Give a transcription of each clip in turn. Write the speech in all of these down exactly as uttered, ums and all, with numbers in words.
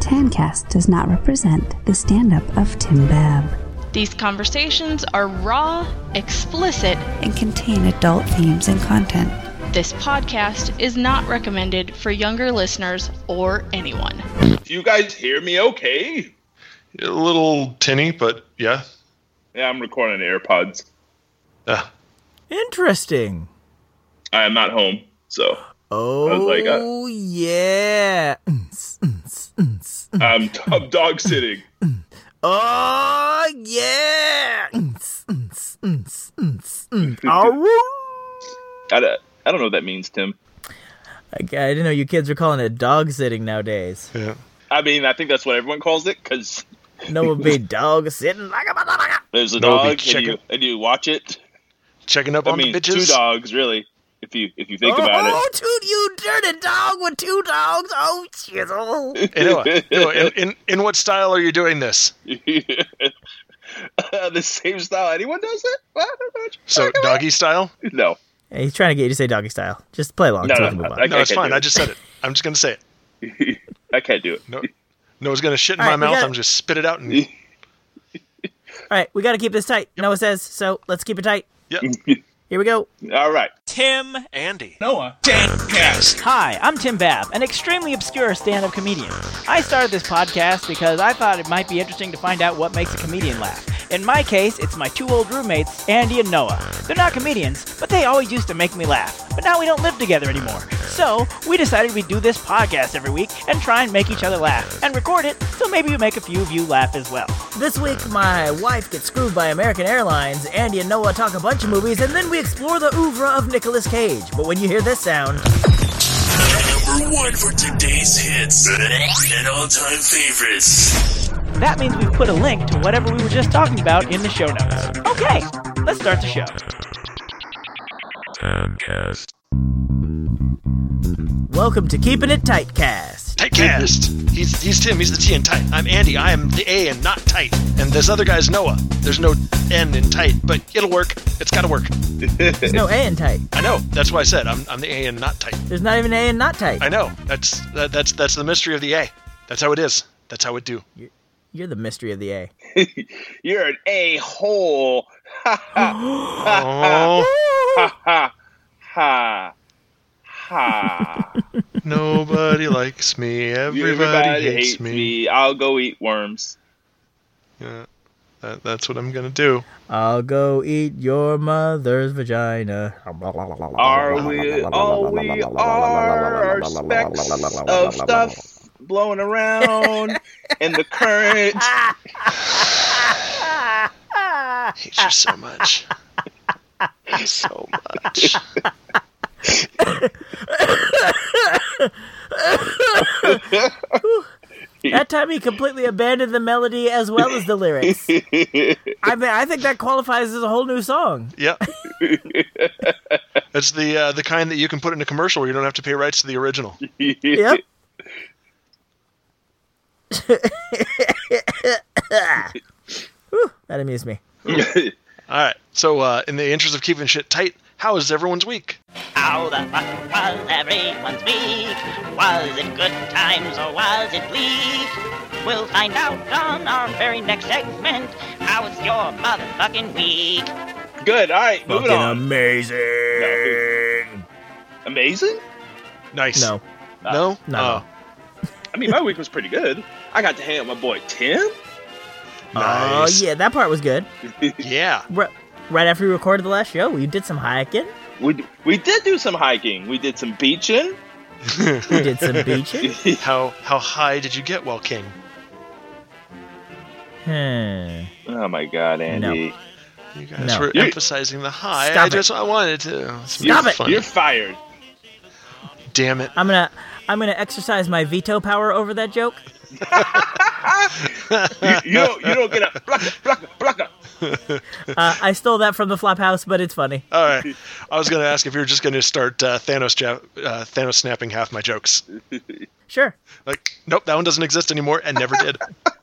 Tancast does not represent the stand-up of Tim Babb. These conversations are raw, explicit, and contain adult themes and content. This podcast is not recommended for younger listeners or anyone. Do you guys hear me okay? A little tinny, but yeah. Yeah, I'm recording the AirPods. Ah. Interesting. I am not home, so... Oh, I was like, uh, yeah. I'm, I'm dog sitting. Oh, yeah. I don't, I don't know what that means, Tim. I, I didn't know you kids were calling it dog sitting nowadays. Yeah. I mean, I think that's what everyone calls it, because... No one be dog sitting like a motherfucker. There's a No, dog, be and checking- you, and you watch it. Checking up I on mean, the bitches. two dogs, really, if you if you think oh, about it. Oh, two, you dirty dog with two dogs. Oh, shizzle. Hey, Noah, Noah, in, in, in what style are you doing this? uh, the same style anyone does it? What? So, doggy style? No. Hey, he's trying to get you to say doggy style. Just play along No, so no, we can move on. I- No, it's can't fine. do it. I just said it. I'm just going to say it. I can't do it. No, Noah's going to shit in All my right, we mouth. gotta- I'm just spit it out. And All right, we got to keep this tight. Noah says, so let's keep it tight. Yep. Here we go. All right. Tim. Andy. Noah. Hi, I'm Tim Babb, an extremely obscure stand-up comedian. I started this podcast because I thought it might be interesting to find out what makes a comedian laugh. In my case, it's my two old roommates, Andy and Noah. They're not comedians, but they always used to make me laugh. But now we don't live together anymore. So, we decided we'd do this podcast every week and try and make each other laugh, and record it, so maybe we make a few of you laugh as well. This week, my wife gets screwed by American Airlines, Andy and Noah talk a bunch of movies, and then we explore the oeuvre of Nicolas Cage. But when you hear this sound... Number one for today's hits and all-time favorites. That means we've put a link to whatever we were just talking about in the show notes. Okay, let's start the show. Tancast. Welcome to Keeping It Tightcast. Tightcast. He's he's Tim. He's the T in tight. I'm Andy. I am the A and not tight. And this other guy's Noah. There's no N in tight, but it'll work. It's got to work. There's no A in tight. I know. That's why I said I'm I'm the A and not tight. There's not even A in not tight. I know. That's that, that's that's the mystery of the A. That's how it is. That's how it do. You're the mystery of the A. You're an a-hole. Ha ha. Oh, Ha ha. Ha. Ha. nobody likes me. Everybody, Everybody hates, hates me. me. I'll go eat worms. Yeah, that, that's what I'm gonna do. I'll go eat your mother's vagina. Are we all we are specks of stuff blowing around in the current? I hate you so much. So much. That time he completely abandoned the melody as well as the lyrics. I mean, I think that qualifies as a whole new song. Yep. It's the uh, the kind that you can put in a commercial where you don't have to pay rights to the original. Yep. Whew, that amused me. All right. So, uh, in the interest of keeping shit tight, how is everyone's week? How the fuck was everyone's week? Was it good times or was it bleak? We'll find out on our very next segment. How was your motherfucking week? Good. All right. Moving Fucking on. amazing. Amazing? Nice. No. No? No. Oh, I mean, my week was pretty good. I got to hang out with my boy Tim. Oh, nice. yeah, that part was good. Yeah. R- right after we recorded the last show, we did some hiking. We we did do some hiking. We did some beaching. We did some beaching. How how high did you get while king? Hmm. Oh my God, Andy! You guys No. were You're- emphasizing the high. Stop I it. just I wanted to. It's Stop it. funny. You're fired. Damn it. I'm gonna, I'm gonna exercise my veto power over that joke. You, you don't you don't get a blocka blocka blocka. Uh, I stole that from the Flophouse, but it's funny. All right. I was going to ask if you were just going to start uh, Thanos ja- uh, Thanos snapping half my jokes. Sure. Like, nope, that one doesn't exist anymore and never did.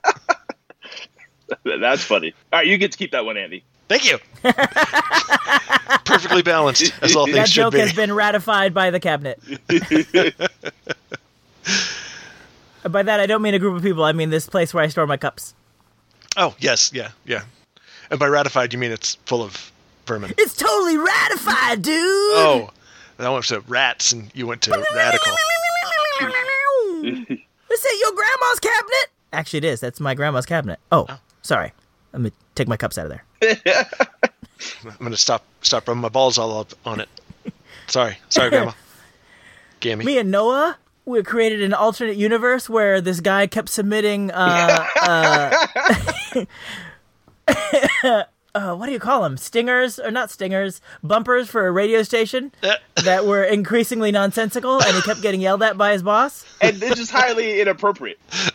That's funny. All right, you get to keep that one, Andy. Thank you. Perfectly balanced, as all That things should joke be. has been ratified by the cabinet. By that, I don't mean a group of people. I mean this place where I store my cups. Oh, yes, yeah, yeah. And by ratified, you mean it's full of vermin. It's totally ratified, dude! Oh, that went to rats, and you went to radical. Is it your grandma's cabinet? Actually, it is. That's my grandma's cabinet. Oh, oh. Sorry. Let me take my cups out of there. I'm going to stop stop rubbing my balls all up on it. Sorry. Sorry, Grandma. Gammy. Me and Noah, we created an alternate universe where this guy kept submitting, uh, uh, uh, what do you call them? Stingers, or not stingers, bumpers for a radio station that were increasingly nonsensical, and he kept getting yelled at by his boss. And they're just highly inappropriate.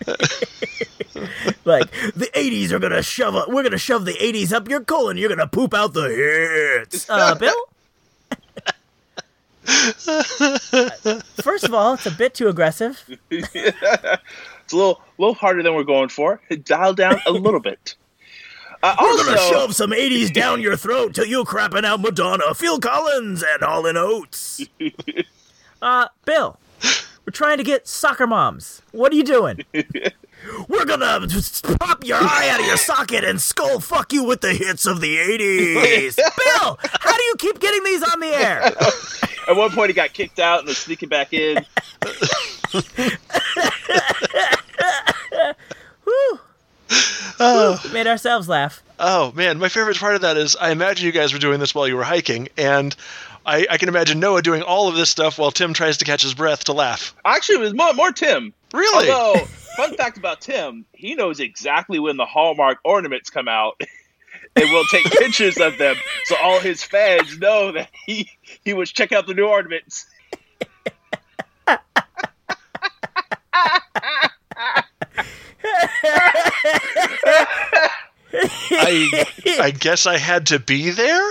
Like, the eighties are gonna shove a, we're gonna shove the eighties up your colon, you're gonna poop out the hits. Uh, Bill? First of all, it's a bit too aggressive. It's a little, little harder than we're going for. Dial down a little bit. Uh, We're also, gonna shove some eighties down your throat till you crapping out Madonna, Phil Collins, and Hall and Oates. uh, Bill, we're trying to get soccer moms. What are you doing? We're gonna pop your eye out of your socket and skull fuck you with the hits of the eighties. Bill, how do you keep getting these on the air? At one point, he got kicked out and was sneaking back in. Whew. Oh. We made ourselves laugh. Oh, man. My favorite part of that is I imagine you guys were doing this while you were hiking, and I, I can imagine Noah doing all of this stuff while Tim tries to catch his breath to laugh. Actually, it was more, more Tim. Really? Although, fun fact about Tim, he knows exactly when the Hallmark ornaments come out and will take pictures of them so all his fans know that he, he was checking out the new ornaments. I I guess I had to be there?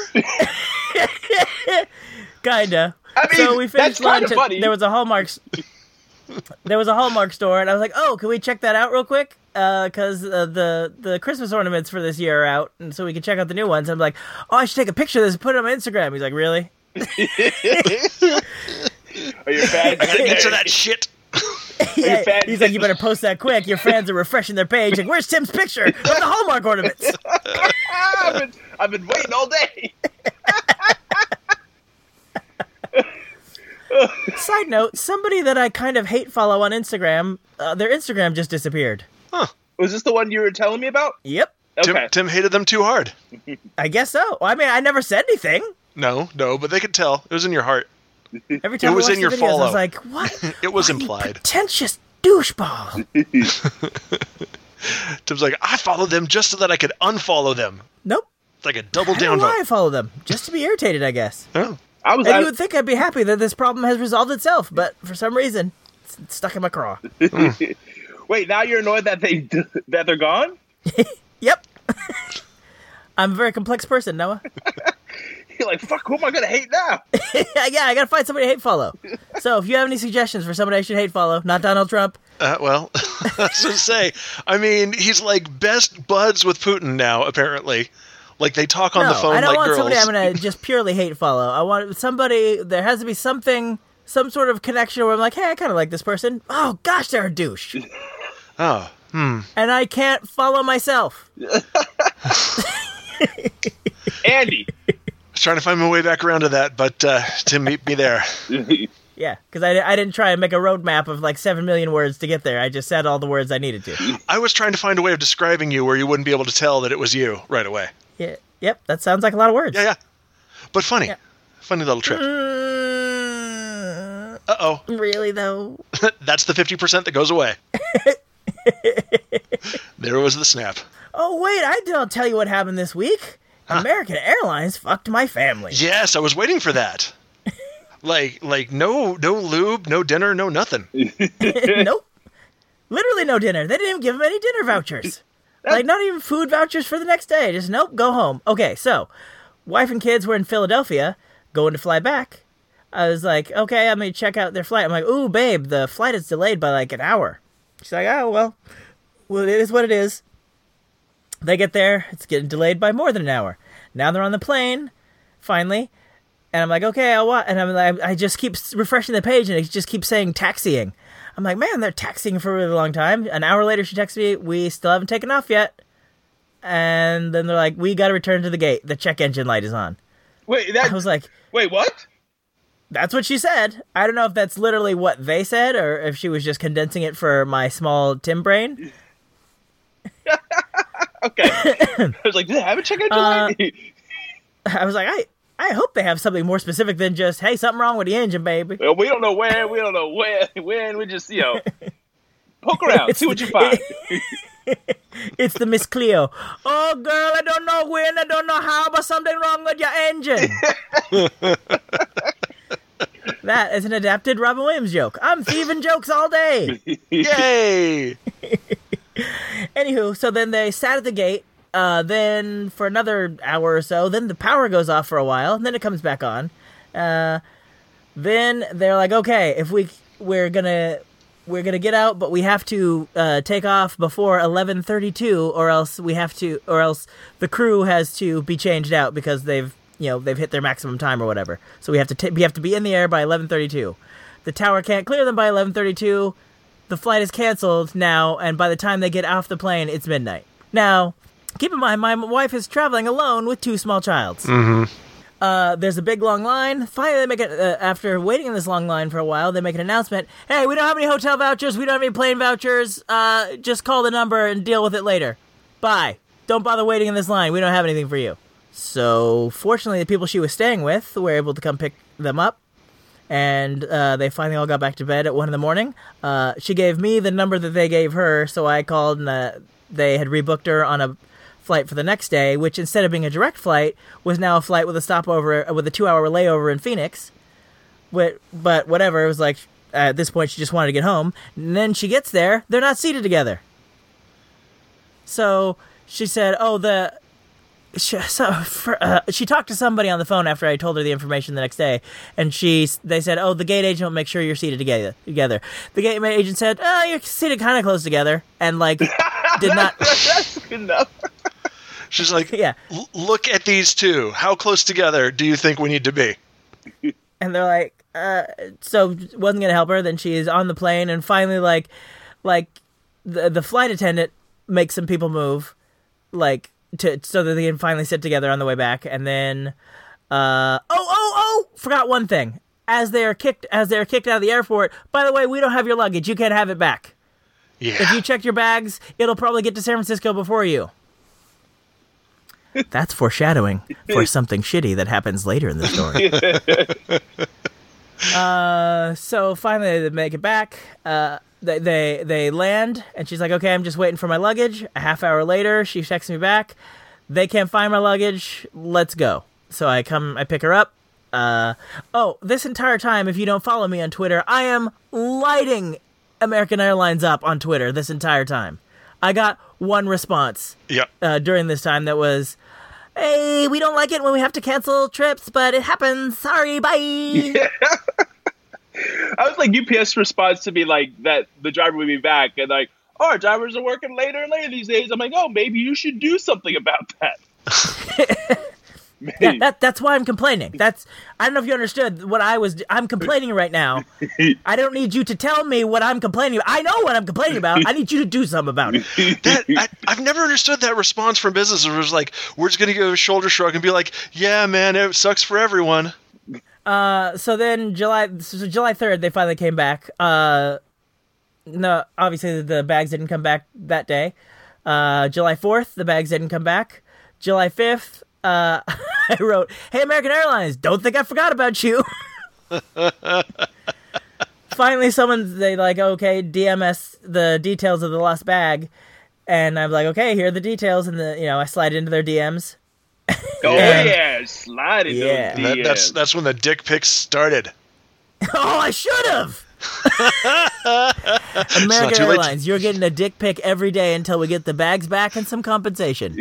Kinda. I mean, so we finished that's kinda lunch. funny. At, there was a Hallmark. There was a Hallmark store, and I was like, "Oh, can we check that out real quick? Because uh, uh, the the Christmas ornaments for this year are out, and so we can check out the new ones." I'm like, "Oh, I should take a picture of this and put it on my Instagram." He's like, "Really?" Are your fans I gotta get to that shit. Yeah, he's like, "You better post that quick. Your fans are refreshing their page. Like, where's Tim's picture of the Hallmark ornaments?" I've been, I've been waiting all day. Side note, somebody that I kind of hate follow on Instagram, uh, their Instagram just disappeared. Huh. Was this the one you were telling me about? Yep. Okay. Tim, Tim hated them too hard. I guess so. Well, I mean, I never said anything. No, no, but they could tell. It was in your heart. Every time It was I watched in your the videos, follow. I was like, what? It was What, you implied. pretentious doucheball. Tim's like, I followed them just so that I could unfollow them. Nope. It's like a double I don't down know why I vote. follow them. Just to be irritated, I guess. Oh. I was. And I, you would think I'd be happy that this problem has resolved itself, but for some reason, it's stuck in my craw. Wait, now you're annoyed that they that they're gone? Yep. I'm a very complex person, Noah. You're like, fuck, who am I gonna hate now? Yeah, I gotta find somebody to hate follow. So if you have any suggestions for somebody I should hate follow, not Donald Trump. Uh, well, I was going to say, I mean, he's like best buds with Putin now, apparently. Like, they talk on no, the phone I don't like want girls. somebody I'm gonna just purely hate follow. I want somebody, there has to be something, some sort of connection where I'm like, hey, I kind of like this person. Oh, gosh, they're a douche. Oh, hmm. And I can't follow myself. Andy. I was trying to find my way back around to that, but uh, Tim meet me there. Yeah, because I, I didn't try and make a roadmap of like seven million words to get there. I just said all the words I needed to. I was trying to find a way of describing you where you wouldn't be able to tell that it was you right away. Yeah, yep, that sounds like a lot of words. Yeah, yeah. But funny. Yeah. Funny little trip. Mm, Uh-oh. really, though? That's the fifty percent that goes away. There was the snap. Oh, wait, I didn't tell you what happened this week. Huh. American Airlines fucked my family. Yes, I was waiting for that. Like, like no, no lube, no dinner, no nothing. Nope. Literally no dinner. They didn't even give him any dinner vouchers. Like, not even food vouchers for the next day. Just, nope, go home. Okay, so, wife and kids were in Philadelphia, going to fly back. I was like, okay, I'm going to check out their flight. I'm like, ooh, babe, the flight is delayed by like an hour. She's like, oh, well, well, it is what it is. They get there, it's getting delayed by more than an hour. Now they're on the plane, finally. And I'm like, okay, I'll watch. And I'm like, I just keep refreshing the page, and it just keeps saying taxiing. I'm like, man, they're taxiing for a really long time. An hour later, she texts me, we still haven't taken off yet. And then they're like, we got to return to the gate. The check engine light is on. Wait, that I was like, wait, what? that's what she said. I don't know if that's literally what they said or if she was just condensing it for my small Tim brain. Okay. I was like, did they have a check engine Uh, light? I was like, I, I hope they have something more specific than just, hey, something wrong with the engine, baby. Well, we don't know when. We don't know when. When we just, you know, poke around, see what you find. It's the Miss Cleo. Oh, girl, I don't know when, I don't know how, but something wrong with your engine. That is an adapted Robin Williams joke. I'm thieving jokes all day. Yay! Anywho, so then they sat at the gate. Uh, then for another hour or so, then the power goes off for a while, and then it comes back on. Uh, then they're like, okay, if we we're gonna we're gonna get out, but we have to uh, take off before eleven thirty-two, or else we have to, or else the crew has to be changed out because they've you know they've hit their maximum time or whatever. So we have to t- we have to be in the air by eleven thirty-two. The tower can't clear them by eleven thirty-two. The flight is canceled now, and by the time they get off the plane, it's midnight. Now, keep in mind, my wife is traveling alone with two small childs. Mm-hmm. Uh, there's a big long line. Finally, they make it, uh, after waiting in this long line for a while, they make an announcement. Hey, we don't have any hotel vouchers. We don't have any plane vouchers. Uh, just call the number and deal with it later. Bye. Don't bother waiting in this line. We don't have anything for you. So, fortunately, the people she was staying with were able to come pick them up. And uh, they finally all got back to bed at one in the morning. Uh, she gave me the number that they gave her, so I called and uh, they had rebooked her on a flight for the next day, which instead of being a direct flight, was now a flight with a stopover, with a two-hour layover in Phoenix. But, but whatever, it was like, at this point, she just wanted to get home. And then she gets there, they're not seated together. So she said, oh, the... She, so for, uh, she talked to somebody on the phone after I told her the information the next day, and she they said, "Oh, the gate agent will make sure you're seated together." Together, the gate agent said, "Oh, you're seated kind of close together," and like did not. That's good enough. She's like, Yeah. "L- look at these two. How close together do you think we need to be?" And they're like, uh, so wasn't gonna help her. Then she is on the plane, and finally, like, like the the flight attendant makes some people move, like. To, so that they can finally sit together on the way back, and then, uh, oh, oh, oh, forgot one thing. As they are kicked, as they are kicked out of the airport. By the way, we don't have your luggage. You can't have it back. Yeah. If you check your bags, it'll probably get to San Francisco before you. That's foreshadowing for something shitty that happens later in the story. uh, so finally they make it back. Uh. They, they they land, and she's like, okay, I'm just waiting for my luggage. A half hour later, she texts me back. They can't find my luggage. Let's go. So I come, I pick her up. Uh, oh, this entire time, if you don't follow me on Twitter, I am lighting American Airlines up on Twitter this entire time. I got one response Yep. uh, during this time that was, hey, we don't like it when we have to cancel trips, but it happens. Sorry, bye. Yeah. I was like, U P S responds to me like that the driver would be back, and like, oh, our drivers are working later and later these days. I'm like, oh, maybe you should do something about that. Yeah, that, that's why I'm complaining. That's I don't know if you understood what I was. I'm complaining right now. I don't need you to tell me what I'm complaining about. I know what I'm complaining about. I need you to do something about it. That I, I've never understood that response from businesses. It was like, we're just gonna give a shoulder shrug and be like, yeah, man, it sucks for everyone. Uh, so then July, so July third, they finally came back. Uh, no, obviously the bags didn't come back that day. Uh, July fourth, the bags didn't come back. July fifth, uh, I wrote, hey, American Airlines, don't think I forgot about you. Finally, someone, they like, okay, D M S the details of the lost bag. And I'm like, okay, here are the details. And the, you know, I slide into their D Ms. Oh Yeah. yeah, slide it. Yeah. those That, D Ms. that's that's when the dick pics started. Oh, I should have. It's not American too late. Airlines, you're getting a dick pic every day until we get the bags back and some compensation.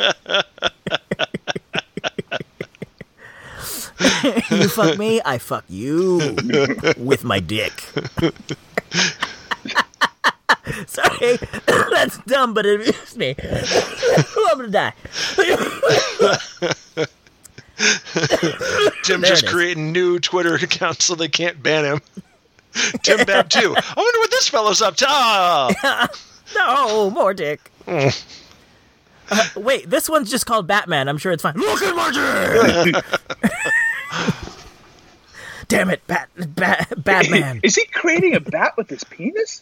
You fuck me, I fuck you with my dick. Sorry, that's dumb, but it amused me. I'm gonna die. Tim's There just it is. creating new Twitter accounts so they can't ban him. Tim Bab too. I wonder what this fellow's up to. Oh. No, more dick. Uh, wait, this one's just called Batman. I'm sure it's fine. Look at my dick! Damn it, Bat, Bat, Batman. Is he creating a bat with his penis?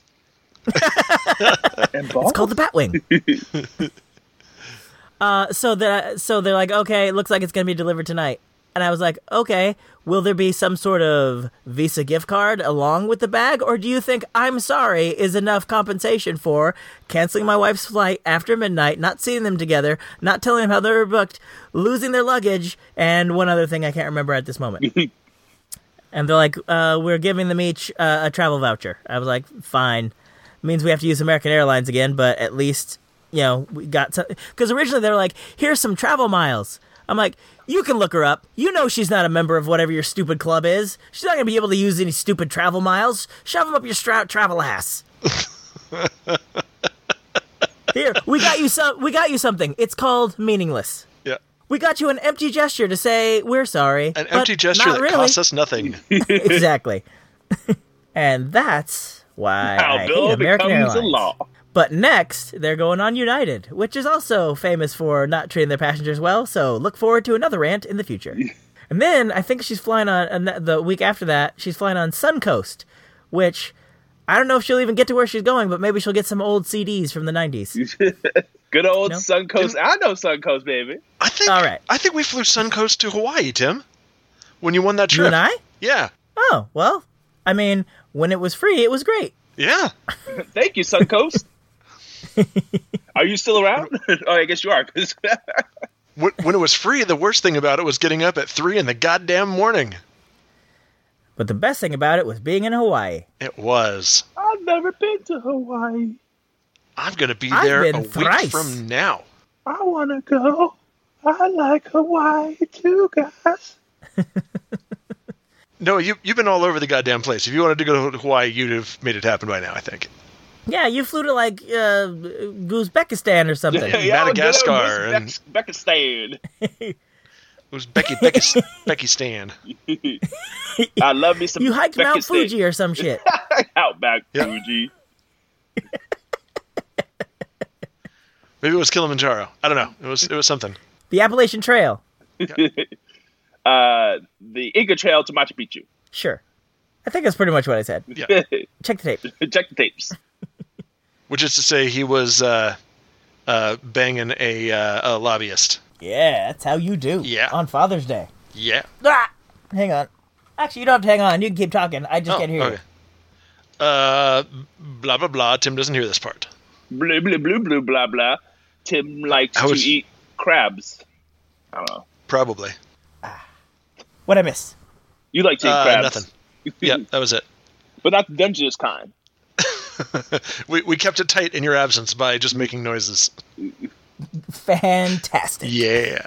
And balls? It's called the Batwing. uh, so the so they're like, okay, it looks like it's gonna be delivered tonight. And I was like, okay, will there be some sort of Visa gift card along with the bag? Or do you think I'm sorry is enough compensation for canceling my wife's flight after midnight, not seeing them together, not telling them how they were booked, losing their luggage, and one other thing I can't remember at this moment. And they're like, uh, we're giving them each uh, a travel voucher. I was like, fine. Means we have to use American Airlines again, but at least, you know, we got to... Because originally they were like, here's some travel miles. I'm like, you can look her up. You know she's not a member of whatever your stupid club is. She's not going to be able to use any stupid travel miles. Shove them up your stra- travel ass. Here, we got you some. We got you something. It's called meaningless. Yeah. We got you an empty gesture to say we're sorry. An empty gesture that really. costs us nothing. Exactly. And that's why How I Bill hate American becomes Airlines. a law. But next, they're going on United, which is also famous for not treating their passengers well, so look forward to another rant in the future. And then, I think she's flying on, and the week after that, she's flying on Suncoast, which, I don't know if she'll even get to where she's going, but maybe she'll get some old C Ds from the nineties. Good old No? Suncoast. I know Suncoast, baby. I think. All right. I think we flew Suncoast to Hawaii, Tim. When you won that trip. You and I? Yeah. Oh, well, I mean, when it was free, it was great. Yeah. Thank you, Suncoast. Are you still around? Oh, I guess you are. When, when it was free, the worst thing about it was getting up at three in the goddamn morning. But the best thing about it was being in Hawaii. It was. I've never been to Hawaii. I'm going to be I've there been a week thrice. from now. I want to go. I like Hawaii too, guys. No, you, you've been all over the goddamn place. If you wanted to go to Hawaii, you'd have made it happen by now, I think. Yeah, you flew to, like, uh, Uzbekistan or something. Yeah, Madagascar I'll get and- it. Uzbekistan. It was Becky Becky Becky Stan. I love me some You hiked Mount Uzbekistan. Fuji or some shit. Outback Yeah. Fuji. Maybe it was Kilimanjaro. I don't know. It was it was something. The Appalachian Trail. uh, the Inca Trail to Machu Picchu. Sure. I think that's pretty much what I said. Yeah. Check the tape. Check the tapes. Which is to say, he was uh, uh, banging a, uh, a lobbyist. Yeah, that's how you do. Yeah. On Father's Day. Yeah. Ah! Hang on. Actually, you don't have to hang on. You can keep talking. I just Oh, can't hear okay. Uh, blah blah blah. Tim doesn't hear this part. Blah, blah, blah, blah, blah, blah. Tim likes How to was- eat crabs. I don't know. Probably. you. What'd I miss? You like to eat Uh, crabs. nothing. Yeah, that was it. But not the Dungeness kind. we we kept it tight in your absence by just making noises. Fantastic. Yeah.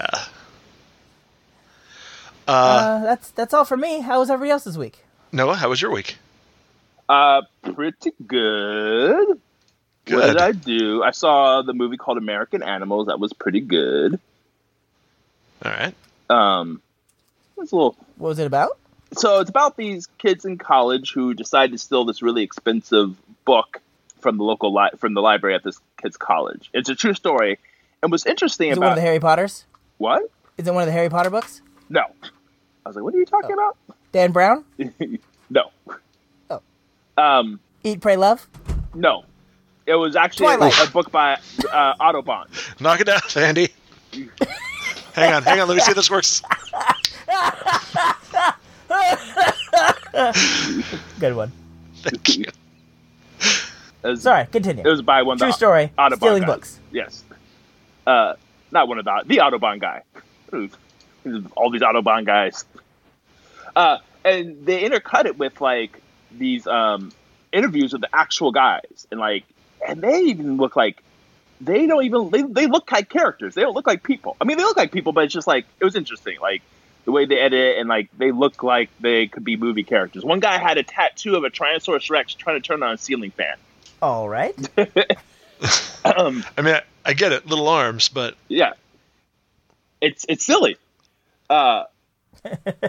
Uh, Uh, that's that's all for me. How was everybody else's week? Noah, how was your week? Uh, pretty good. What Good. did I do? I saw the movie called American Animals. That was pretty good. All right. Um, it's a little. What was it about? So it's about these kids in college who decide to steal this really expensive book from the local li- from the library at this kid's college. It's a true story. And what's interesting Is it about one of the Harry Potters? what? Is it one of the Harry Potter books? No. I was like, what are you talking Dan Brown? about? No. Oh. Um, Eat, Pray, Love? no. It was actually a, Twilight. a book by uh, Audubon. Knock it out, Andy. hang on, hang on. Let me see if this works. Good one. Thank you. It was, Sorry, continue. It was by one of True the story. Audubon Stealing guys. books. Yes. Uh, not one of the the Audubon guy. All these Audubon guys. Uh, and they intercut it with like these um, interviews with the actual guys, and like, and they even look like they don't even they, they look like characters. They don't look like people. I mean, they look like people, but it's just like it was interesting, like the way they edit it, and like they look like they could be movie characters. One guy had a tattoo of a Tyrannosaurus Rex trying to turn on a ceiling fan. All right. Um, I mean, I, I get it, little arms, but yeah, it's it's silly. Uh,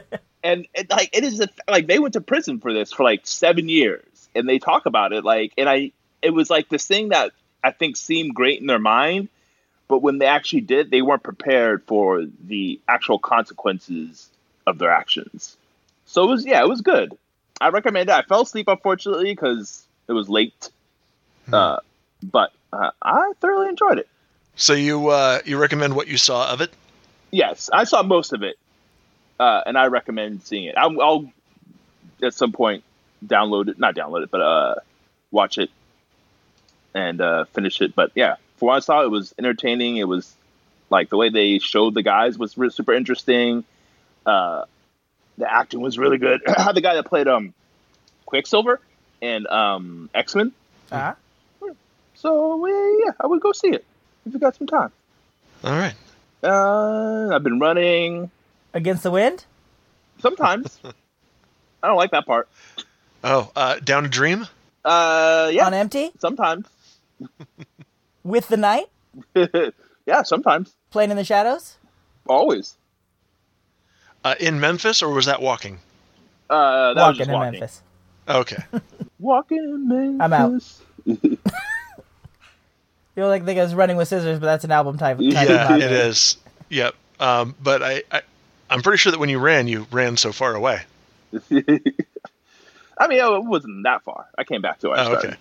and it, like it is a, like they went to prison for this for like seven years, and they talk about it like, and I it was like this thing that I think seemed great in their mind, but when they actually did, they weren't prepared for the actual consequences of their actions. So it was yeah, it was good. I recommend it. I fell asleep unfortunately because it was late, hmm. uh, but uh, I thoroughly enjoyed it. So you uh, you recommend what you saw of it? Yes, I saw most of it, uh, and I recommend seeing it. I'll, I'll at some point download it, not download it, but uh, watch it and uh, finish it. But yeah, for what I saw, it was entertaining. It was like the way they showed the guys was really super interesting. Uh, the acting was really good. The guy that played um Quicksilver and um X-Men. Uh-huh. So yeah, I would go see it if you got some time. All right. Uh, I've been running against the wind. Sometimes. I don't like that part. Oh, uh, Down to Dream? Uh, yeah. On empty? Sometimes. With the night? Yeah, sometimes. Playing in the shadows? Always. Uh, in Memphis, or was that walking? Uh, that walking was just in walking. Memphis. Okay. Walking in Memphis. I'm out. You know, like they was running with scissors, but that's an album type. type Yeah, of it is. Yep. Um, but I, I, I'm pretty sure that when you ran, you ran so far away. I mean, it wasn't that far. I came back to where I Oh, started. okay.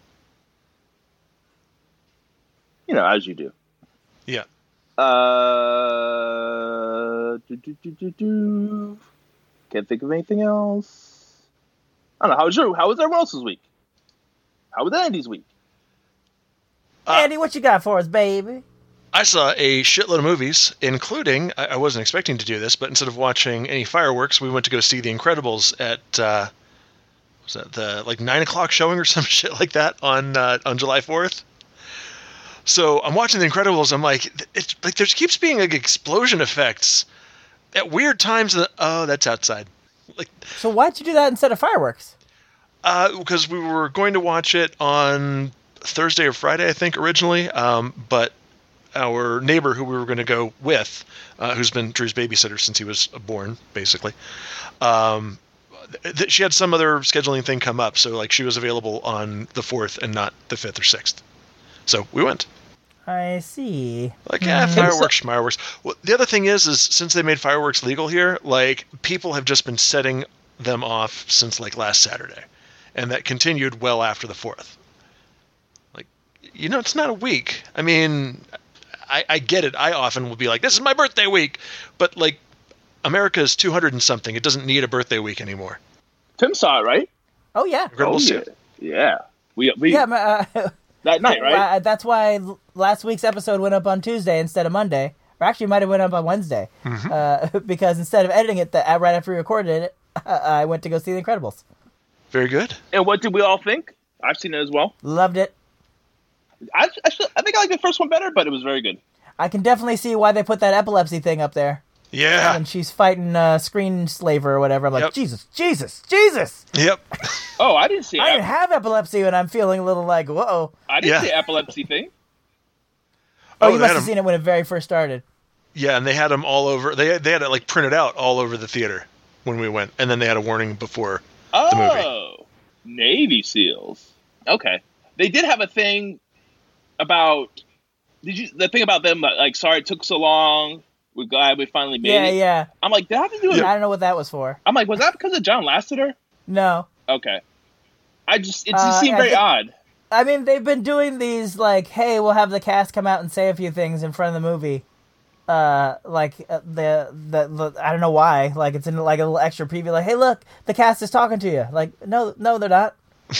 You know, as you do. Yeah. Uh, do, do, do, do, do. Can't think of anything else. I don't know. How was your? How was everyone else's week? How was Andy's week? Uh, Andy, what you got for us, baby? I saw a shitload of movies, including, I, I wasn't expecting to do this, but instead of watching any fireworks, we went to go see The Incredibles at, uh, was that the, like, nine o'clock showing or some shit like that on uh, on July fourth? So I'm watching The Incredibles, I'm like, it's like there keeps being, like, explosion effects at weird times. That, oh, that's outside. Like, So why'd you do that instead of fireworks? Uh, because we were going to watch it on Thursday or Friday, I think, originally, um, but our neighbor who we were going to go with, uh, who's been Drew's babysitter since he was born, basically, um, th- she had some other scheduling thing come up, so like she was available on the fourth and not the fifth or sixth. So we went. I see. Like, yeah, fireworks, fireworks. Well, the other thing is, is since they made fireworks legal here, like people have just been setting them off since like last Saturday, and that continued well after the fourth. Like, you know, it's not a week. I mean, I, I get it. I often will be like, this is my birthday week. But, like, America is two hundred and something. It doesn't need a birthday week anymore. Tim saw it, right? Oh, yeah. Oh, yeah. Yeah. We, we, Yeah, uh, that night, right? uh, that's why l- last week's episode went up on Tuesday instead of Monday. Or actually, it might have went up on Wednesday. Mm-hmm. Uh, because instead of editing it the, uh, right after we recorded it, uh, I went to go see The Incredibles. Very good. And what did we all think? I've seen it as well. Loved it. I, I, should, I think I like the first one better, but it was very good. I can definitely see why they put that epilepsy thing up there. Yeah. When she's fighting uh, Screen Slaver or whatever. I'm like, Yep. Jesus, Jesus, Jesus! Yep. Oh, I didn't see I ep- didn't have epilepsy and I'm feeling a little like, whoa. I didn't Yeah. see epilepsy thing. Oh, Oh, you they must had have 'em- seen it when it very first started. Yeah, and they had them all over. They they had it like printed out all over the theater when we went, and then they had a warning before the movie. Oh, Navy SEALs. Okay, they did have a thing about. Did you the thing about them? Like, sorry it took so long. We're glad we finally made Yeah, it. yeah. I'm like, did I have to do it? I don't know what that was for. I'm like, was that because of John Lasseter? No. Okay, I just it just Uh, seemed I very think- odd. I mean, they've been doing these, like, hey, we'll have the cast come out and say a few things in front of the movie. Uh, like, uh, the, the, the, I don't know why. Like, it's in, like, a little extra preview. Like, hey, look, the cast is talking to you. Like, no, no, they're not.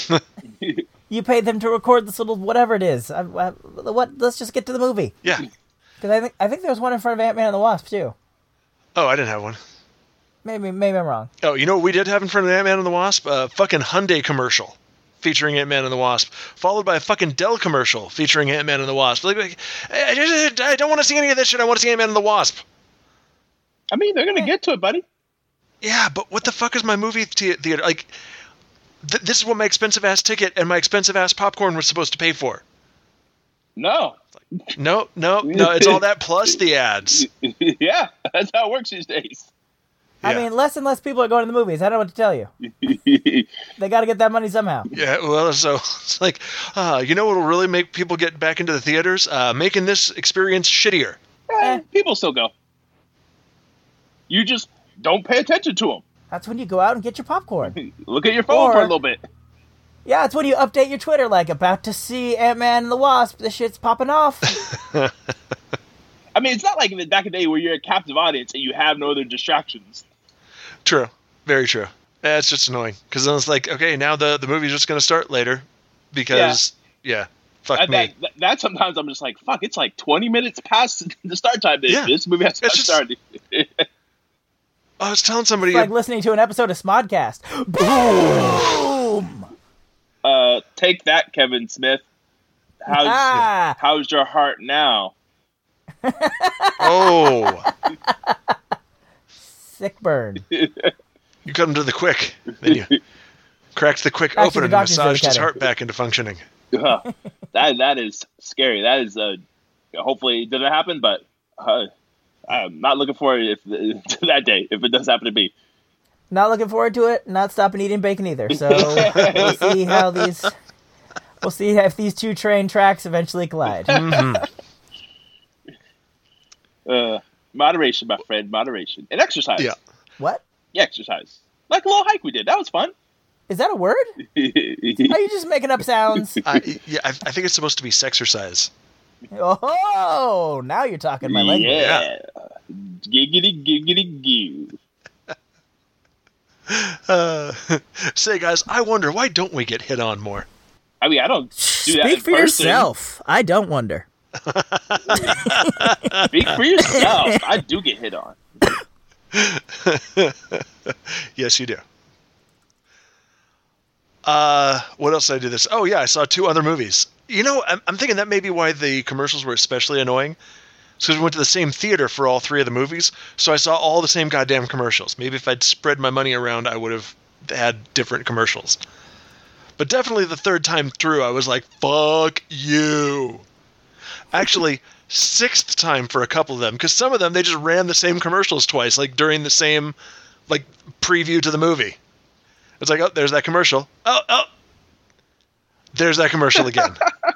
You paid them to record this little whatever it is. I, I, what? Let's just get to the movie. Yeah. Because I think, I think there was one in front of Ant-Man and the Wasp, too. Oh, I didn't have one. Maybe, maybe I'm wrong. Oh, you know what we did have in front of Ant-Man and the Wasp? A fucking Hyundai commercial featuring Ant-Man and the Wasp, followed by a fucking Dell commercial featuring Ant-Man and the Wasp. Like, like, I, just, I don't want to see any of this shit. I want to see Ant-Man and the Wasp. I mean, they're gonna get to it, buddy. Yeah, but what the fuck is my movie the- theater? Like, th- this is what my expensive-ass ticket and my expensive-ass popcorn was supposed to pay for. No. No, no, no, it's all that plus the ads. Yeah, that's how it works these days. I Yeah. mean, less and less people are going to the movies. I don't know what to tell you. They got to get that money somehow. Yeah, well, so it's like, uh, you know what will really make people get back into the theaters? Uh, making this experience shittier. Eh, people still go. You just don't pay attention to them. That's when you go out and get your popcorn. Look at your phone Or- for a little bit. Yeah, it's when you update your Twitter, like, about to see Ant-Man and the Wasp. This shit's popping off. I mean, it's not like back in the day where you're a captive audience and you have no other distractions. True. Very true. Yeah, it's just annoying. Because then it's like, okay, now the, the movie's just going to start later. Because, yeah, fuck That, me. that, that, that sometimes I'm just like, fuck, it's like twenty minutes past the start time. Yeah. This movie has to It's just- start. I was telling somebody... It's like listening to an episode of Smodcast. Boom! uh, take that, Kevin Smith. How's, Ah. how's your heart now? oh, Sick burn. you cut him to the quick. Then you cracked the quick Actually, open the and doctor said massaged cut his him. heart back into functioning. Uh, that that is scary. That is uh, hopefully it didn't happen, but uh, I'm not looking forward if to that day if it does happen to be. Not looking forward to it. Not stopping eating bacon either. So we'll see how these. We'll see if these two train tracks eventually collide. Mm-hmm. Uh, moderation, my friend, moderation and exercise. Yeah. What? Yeah, exercise. Like a little hike we did. That was fun. Is that a word? Are you just making up sounds? I, yeah, I, I think it's supposed to be sexercise. Oh, now you're talking my language. Yeah. Giggity, giggity, goo. Uh, say, guys, I wonder, why don't we get hit on more? I mean, I don't do that Speak in for person. yourself. I don't wonder. Speak for yourself. I do get hit on. Yes, you do. Uh, what else did I do this? Oh, yeah, I saw two other movies. You know, I'm, I'm thinking that may be why the commercials were especially annoying. It's because we went to the same theater for all three of the movies, so I saw all the same goddamn commercials. Maybe if I'd spread my money around, I would have had different commercials. But definitely the third time through, I was like, fuck you. Actually, sixth time for a couple of them, because some of them, they just ran the same commercials twice, like during the same, like, preview to the movie. It's like, oh, there's that commercial. Oh, oh. There's that commercial again.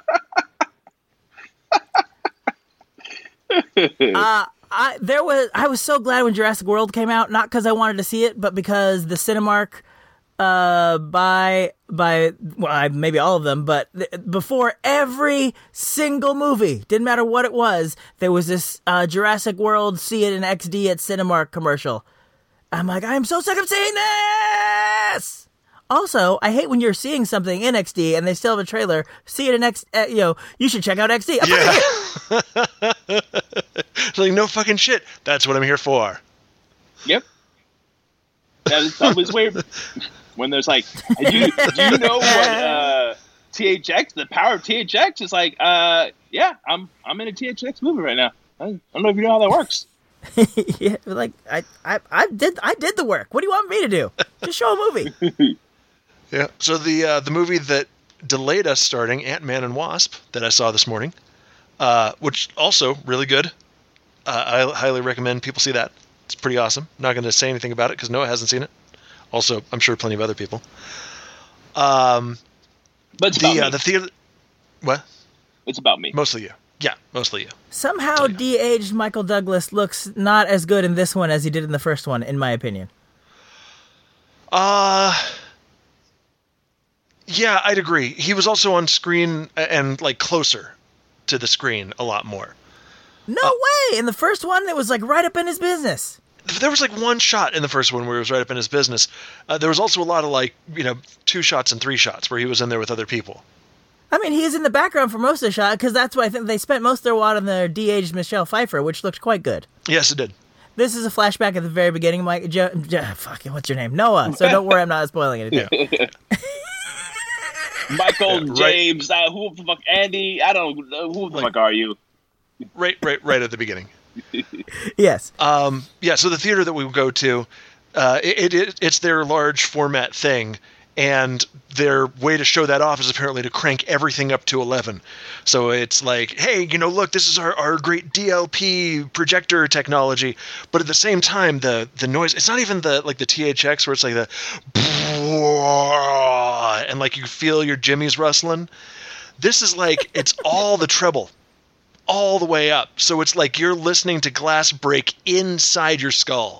Uh, I there was I was so glad when Jurassic World came out, not because I wanted to see it, but because the Cinemark, uh, by by well, I, maybe all of them, but th- before every single movie, didn't matter what it was, there was this uh, Jurassic World see it in X D at Cinemark commercial. I'm like, I am so sick of seeing this. Also, I hate when you're seeing something in X D and they still have a trailer. See it in X, uh, you know, you should check out X D. I'm Yeah. It's like, no fucking shit. That's what I'm here for. Yep. That is always weird. When there's like, do you, do you know what uh, T H X, the power of T H X is like? Uh, yeah, I'm I'm in a T H X movie right now. I don't know if you know how that works. Yeah, like I, I, I did, I did the work. What do you want me to do? Just show a movie. Yeah. So the uh, the movie that delayed us starting, Ant-Man and Wasp, that I saw this morning, uh, which also really good. Uh, I highly recommend people see that. It's pretty awesome. Not going to say anything about it because Noah hasn't seen it. Also, I'm sure plenty of other people. Um, But it's about the uh, me. the theater. What? It's about me. Mostly you. Yeah, mostly you. Somehow, de-aged Michael Douglas looks not as good in this one as he did in the first one, in my opinion. Uh yeah, I'd agree. He was also on screen and like closer to the screen a lot more. No way! In the first one, it was like right up in his business. There was like one shot in the first one where he was right up in his business. Uh, there was also a lot of like, you know, two shots and three shots where he was in there with other people. I mean, he's in the background for most of the shot because that's why I think they spent most of their wad on their de-aged Michelle Pfeiffer, which looked quite good. Yes, it did. This is a flashback at the very beginning. Mike, jo- jo- fucking, what's your name? Noah. So don't worry, I'm not spoiling anything. Michael, Yeah, right. James, uh, who the fuck, Andy? I don't know. Who the Like- fuck are you? Right, right, right at the beginning. Yes. Um, yeah, so the theater that we go to, uh, it, it it's their large format thing, And their way to show that off is apparently to crank everything up to eleven. So it's like, hey, you know, look, this is our, our great D L P projector technology. But at the same time, the the noise, it's not even the like the T H X where it's like the and like you feel your jimmies rustling. This is like, it's all the treble, all the way up. So it's like you're listening to glass break inside your skull.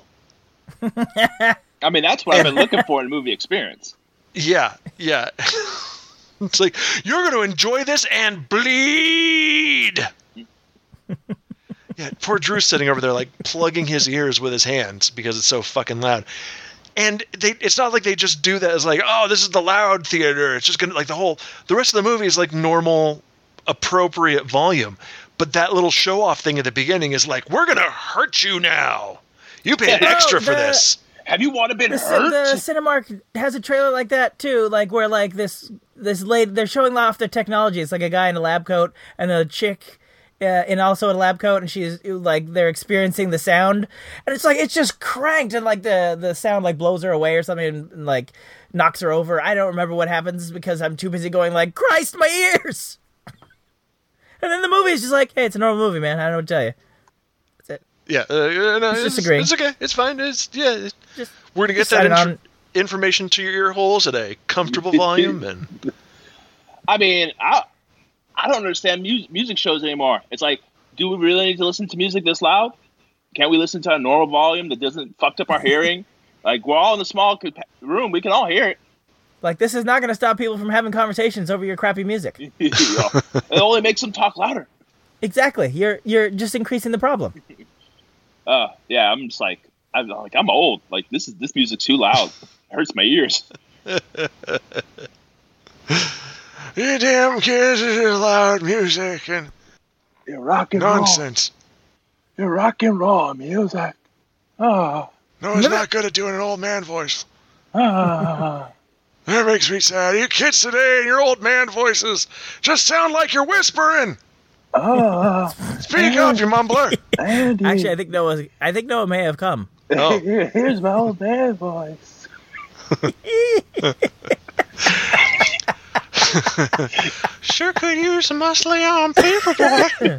I mean, that's what I've been looking for in a movie experience. Yeah, yeah. It's like, you're going to enjoy this and bleed. Yeah, poor Drew's sitting over there, like, plugging his ears with his hands because it's so fucking loud. And they, it's not like they just do that as like, oh, this is the loud theater. It's just going to, like, the whole, the rest of the movie is like normal, appropriate volume. But that little show-off thing at the beginning is like, we're going to hurt you now. You paid Yeah, extra no, for the- this. Have you want to been The, hurt? the Cinemark has a trailer like that too, like where like this this lady, they're showing off their technology. It's like a guy in a lab coat and a chick uh, in also in a lab coat, and she's like they're experiencing the sound, and it's like it's just cranked, and like the the sound like blows her away or something, and, and like knocks her over. I don't remember what happens because I'm too busy going like Christ, my ears. And then the movie is just like, hey, it's a normal movie, man. I don't know what to tell you. Yeah, uh, no, It's it's, just agreeing. it's okay. It's fine. It's yeah. It's, Just- we're gonna get just that set it intr- on- information to your ear holes at a comfortable volume, and I mean, I I don't understand mu- music shows anymore. It's like, do we really need to listen to music this loud? Can't we listen to a normal volume that doesn't fucked up our hearing? Like, we're all in a small compa- room. We can all hear it. Like this is not going to stop people from having conversations over your crappy music. You know, it only makes them talk louder. Exactly. You're you're just increasing the problem. Uh, yeah, I'm just like, I'm like, I'm old. Like, this is this music's too loud. It hurts my ears. you damn kids is loud music and You're rock and nonsense. roll. You're rock and roll music. Ah, No, he's not good at doing an old man voice. ah. That makes me sad. You kids today and your old man voices just sound like you're whispering. Ah, Speak up, you mumbler. Andy. Actually, I think Noah. I think Noah may have come. Oh. Here's my old man voice. Sure could use some muscly on paper,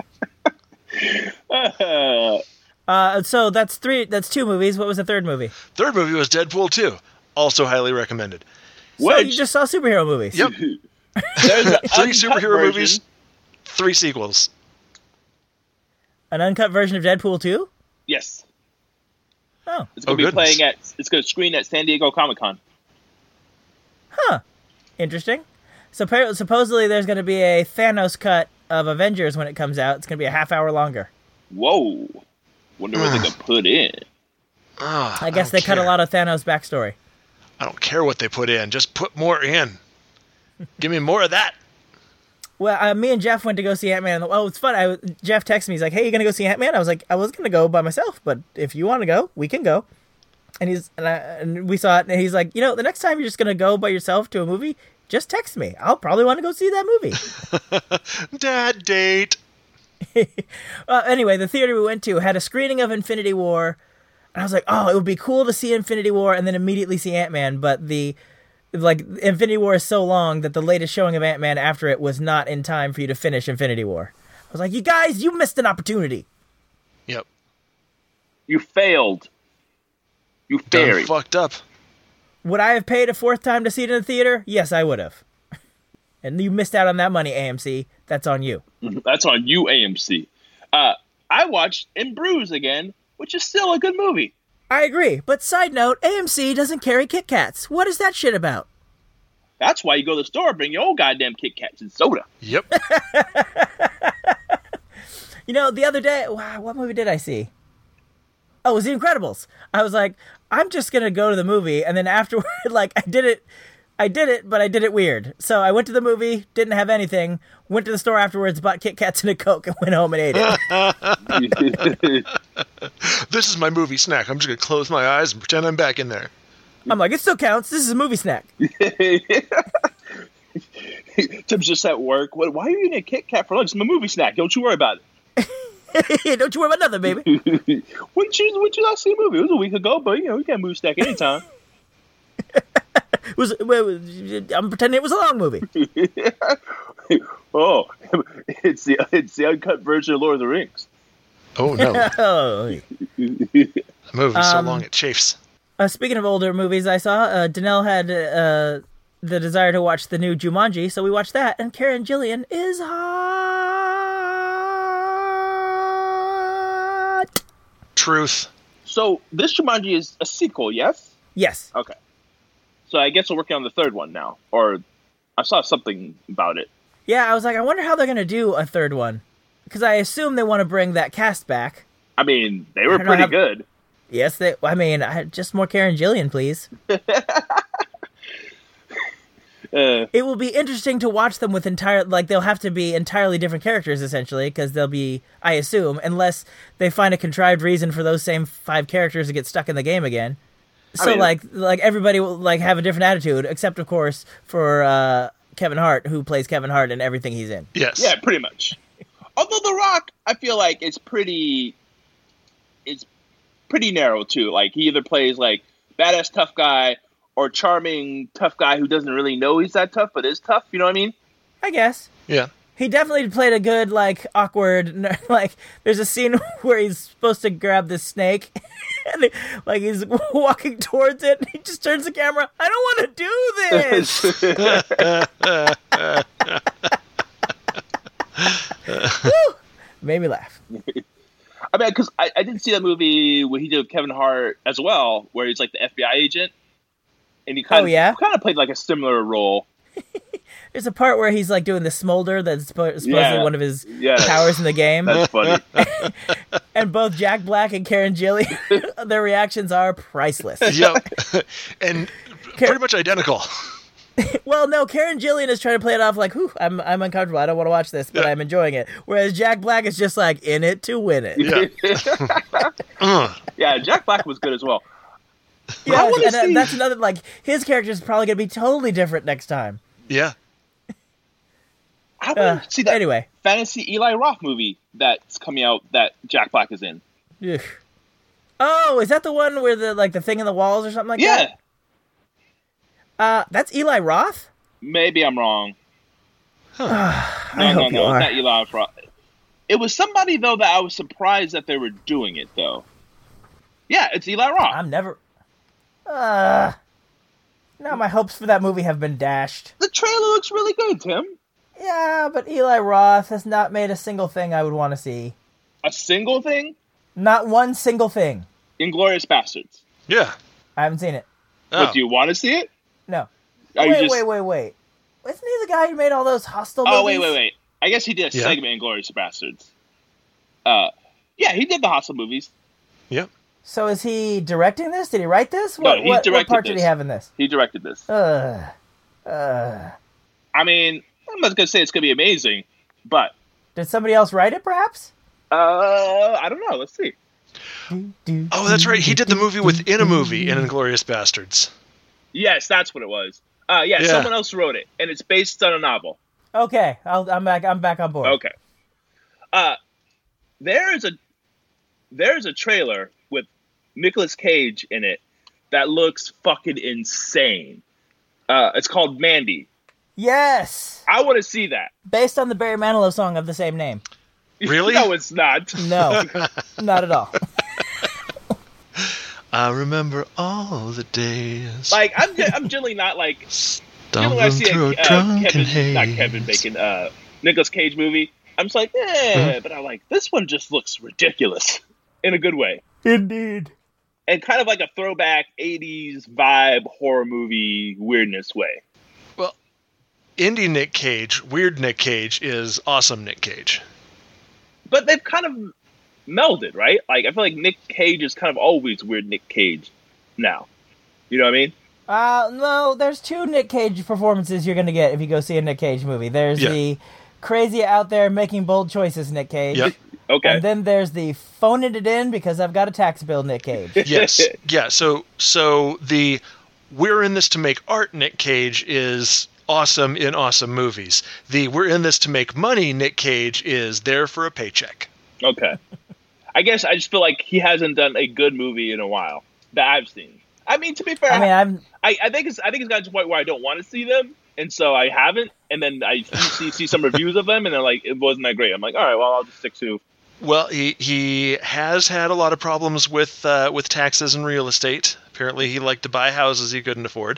boy. Uh, so that's three. That's two movies. What was the third movie? Third movie was Deadpool two. Also highly recommended. So Which- you just saw superhero movies. Yep. There's an Three uncut superhero version. movies, three sequels. An uncut version of Deadpool two. Yes, Oh, it's gonna Oh, be goodness. playing at. It's gonna screen at San Diego Comic Con. huh. Interesting. So apparently, supposedly there's going to be a Thanos cut of Avengers when it comes out. It's going to be a half hour longer. Whoa! Wonder what they could put in. Ah, I guess don't they cut a care. lot of Thanos backstory. I don't care what they put in. Just put more in. Give me more of that. Well, uh, me and Jeff went to go see Ant-Man. Oh, it's fun. I, Jeff texted me. He's like, hey, you going to go see Ant-Man? I was like, I was going to go by myself, but if you want to go, we can go. And he's and, I, and we saw it, and he's like, you know, the next time you're just going to go by yourself to a movie, just text me. I'll probably want to go see that movie. Dad date. uh, anyway, the theater we went to had a screening of Infinity War, and I was like, oh, it would be cool to see Infinity War and then immediately see Ant-Man, but the like Infinity War is so long that the latest showing of Ant-Man after it was not in time for you to finish Infinity War. I was like, you guys, you missed an opportunity. Yep. You failed. You Done failed. fucked up. Would I have paid a fourth time to see it in the theater? Yes, I would have. And you missed out on that money, A M C. That's on you. That's on you, A M C. Uh, I watched In Bruges again, which is still a good movie. I agree, but side note, A M C doesn't carry Kit Kats. What is that shit about? That's why you go to the store and bring your old goddamn Kit Kats and soda. Yep. You know, the other day, wow, what movie did I see? Oh, it was The Incredibles. I was like, I'm just going to go to the movie. And then afterward, like, I did it, I did it, but I did it weird. So I went to the movie, didn't have anything, went to the store afterwards, bought Kit Kats and a Coke, and went home and ate it. This is my movie snack. I'm just going to close my eyes and pretend I'm back in there. I'm like, it still counts. This is a movie snack. Tim's just at work. What, why are you eating a Kit Kat for lunch? It's my movie snack. Don't you worry about it. Don't you worry about nothing, baby. When did you, when did you last see a movie? It was a week ago, but, you know, you can move snack anytime. It was, it was- I'm pretending it was a long movie. Oh, it's the it's the uncut version of Lord of the Rings. Oh no, Oh. the movie's so Um, long it chafes. Uh, speaking of older movies I saw, uh, Danelle had uh, the desire to watch the new Jumanji, so we watched that, and Karen Gillian is hot. Truth. So this Jumanji is a sequel, yes? Yes. Okay. So I guess we're working on the third one now, or I saw something about it. Yeah, I was like, I wonder how they're going to do a third one. Because I assume they want to bring that cast back. I mean, they were I don't pretty have- good. Yes, they. I mean, I, just more Karen Gillian, please. Uh, It will be interesting to watch them with entire, like, they'll have to be entirely different characters, essentially, because they'll be, I assume, unless they find a contrived reason for those same five characters to get stuck in the game again. So, mean- like, like everybody will, like, have a different attitude, except, of course, for uh, Kevin Hart, who plays Kevin Hart in everything he's in. Yes. yeah, pretty much. Although The Rock, I feel like it's pretty, it's pretty narrow too. Like he either plays like badass tough guy or charming tough guy who doesn't really know he's that tough but is tough. You know what I mean? I guess. Yeah. He definitely played a good, like, awkward, like, there's a scene where he's supposed to grab this snake, and, like, he's walking towards it, and he just turns the camera, I don't want to do this! Woo! Made me laugh. I mean, because I, I did see that movie where he did with Kevin Hart as well, where he's like the F B I agent, and he kind Oh, of yeah? kind of played like a similar role. There's a part where he's, like, doing the smolder that's suppo- supposedly Yeah. one of his Yeah. powers in the game, That's funny. and both Jack Black and Karen Gillian, their reactions are priceless. Yep. And pretty much identical. Well, no, Karen Gillian is trying to play it off like, whew, I'm I'm uncomfortable. I don't want to watch this, but Yeah. I'm enjoying it. Whereas Jack Black is just like, in it to win it. Yeah. Uh, Yeah, Jack Black was good as well. Yes, I wanna and uh, see- that's another, like, his character is probably going to be totally different next time. yeah. I want Uh, to see that anyway. fantasy Eli Roth movie that's coming out that Jack Black is in. Ugh. Oh, is that the one where the, like, the thing in the walls or something like Yeah, that? Uh, that's Eli Roth? maybe I'm wrong. I No, no, hope you no, are. it's not Eli Roth. It was somebody though that I was surprised that they were doing it though. Yeah, it's Eli Roth. I'm never... Uh... Now my hopes for that movie have been dashed. The trailer looks really good, Tim. Yeah, but Eli Roth has not made a single thing I would want to see. A single thing? Not one single thing. Inglourious Bastards. Yeah. I haven't seen it. Oh. But do you want to see it? No. Are wait, you just... wait, wait, wait. Isn't he the guy who made all those Hostel movies? Oh, wait, wait, wait. I guess he did a Yeah. segment in Inglourious Bastards. Uh, yeah, he did the Hostel movies. Yep. So is he directing this? Did he write this? No, What, he what, what directed part did he this. have in this? He directed this. Uh, uh. I mean, I'm not gonna say it's gonna be amazing, but Did somebody else write it, perhaps? uh, I don't know. Let's see. Oh, that's right. He did the movie within a movie in Inglourious Bastards. Yes, that's what it was. Uh, yeah, Yeah. someone else wrote it, and it's based on a novel. Okay, I'll, I'm back. I'm back on board. Okay. Uh, there is a there is a trailer with Nicolas Cage in it that looks fucking insane. Uh, it's called Mandy. Yes, I want to see that. based on the Barry Manilow song of the same name. Really? No, it's not. No, not at all. I remember all the days. Like I'm, I'm generally not like generally when I stumbling see a through a uh, drunken Kevin, haze. not Kevin Bacon, uh, Nicolas Cage movie. I'm just like, eh, Mm-hmm. but I'm like, this one just looks ridiculous in a good way. Indeed. And kind of like a throwback eighties vibe horror movie weirdness way. Well, indie Nick Cage, weird Nick Cage is awesome Nick Cage. But they've kind of melded, right? Like, I feel like Nick Cage is kind of always weird Nick Cage now. You know what I mean? Uh, no, there's two Nick Cage performances you're going to get if you go see a Nick Cage movie. There's Yeah. the crazy out there making bold choices Nick Cage. Yep. Okay. And then there's the phoning it in because I've got a tax bill Nick Cage. Yes. Yeah, so so the we're in this to make art Nick Cage is awesome in awesome movies. The we're in this to make money Nick Cage is there for a paycheck. Okay. I guess I just feel like he hasn't done a good movie in a while that I've seen. I mean, to be fair, I mean, I'm. I, I think it's I think it's gotten to the point where I don't want to see them, and so I haven't. And then I see see some reviews of them, and they're like, it wasn't that great. I'm like, all right, well, I'll just stick to. Well, he he has had a lot of problems with uh, with taxes and real estate. Apparently, he liked to buy houses he couldn't afford.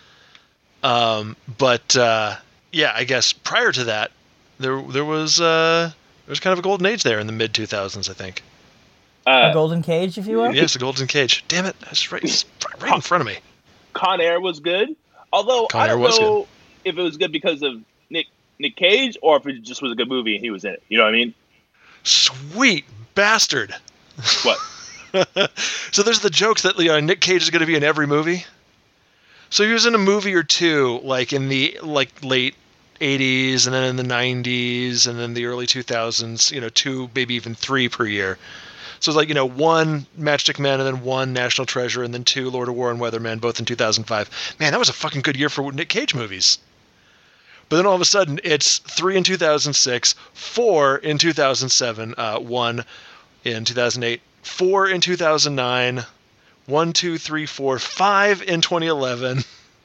Um, but uh, yeah, I guess prior to that, there there was uh, there was kind of a golden age there in the mid two thousands, I think. Uh, A golden cage, if you will. Yes, a golden cage. Damn it, that's right, it's right in front of me. Con Air was good, although Con I Air don't was know if it was good because of Nick Nick Cage or if it just was a good movie and he was in it. You know what I mean? Sweet bastard. What? So there's the jokes that you know, Nick Cage is going to be in every movie. So he was in a movie or two, like in the like late eighties, and then in the nineties, and then the early two thousands. You know, two, maybe even three per year. So it's like, you know, one Matchstick Men, and then one National Treasure, and then two Lord of War and Weatherman, both in two thousand five. Man, that was a fucking good year for Nick Cage movies. But then all of a sudden, it's three in two thousand six, four in two thousand seven, uh, one in two thousand eight, four in two thousand nine, one, two, three, four, five in twenty eleven,